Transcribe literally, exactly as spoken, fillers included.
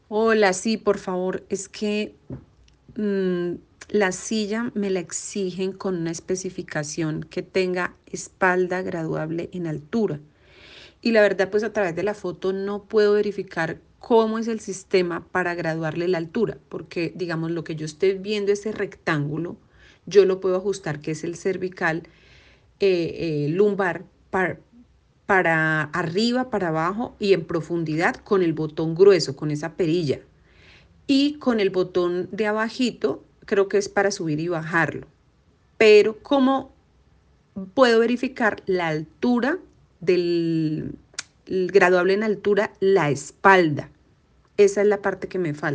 Hola, sí, por favor, es que mm, la silla me la exigen con una especificación que tenga espalda graduable en altura. Y la verdad, pues a través de la foto no puedo verificar cómo es el sistema para graduarle la altura, porque digamos lo que yo esté viendo, ese rectángulo, yo lo puedo ajustar, que es el cervical, eh, eh, lumbar, para, para arriba, para abajo y en profundidad con el botón grueso, con esa perilla. Y con el botón de abajito creo que es para subir y bajarlo. Pero ¿cómo puedo verificar la altura del el graduable en altura, la espalda? Esa es la parte que me falta.